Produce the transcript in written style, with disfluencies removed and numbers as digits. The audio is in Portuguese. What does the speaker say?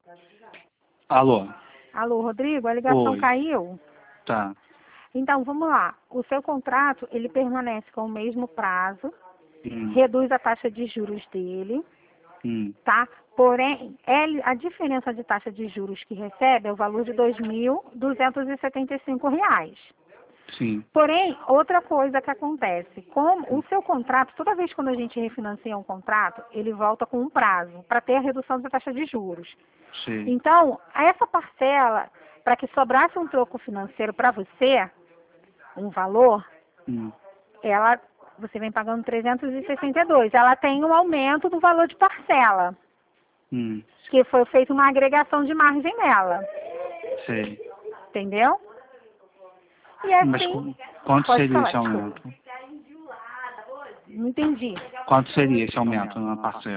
Alô? Alô, Rodrigo, a ligação Oi. caiu? Tá. Então, vamos lá. O seu contrato, ele permanece com o mesmo prazo, Hum. reduz a taxa de juros dele, tá? Porém, a diferença de taxa de juros que recebe é o valor de R$ 2.275. Sim. Porém, outra coisa que acontece, como o seu contrato, toda vez quando a gente refinancia um contrato, ele volta com um prazo para ter a redução da taxa de juros. Sim. Então, essa parcela, para que sobrasse um troco financeiro para você, um valor, você vem pagando 362. Ela tem um aumento do valor de parcela, que foi feita uma agregação de margem nela. Sei. Entendeu? E Mas assim, quanto pode seria falar, esse aumento? desculpa. Não entendi. Quanto seria esse aumento na parcela?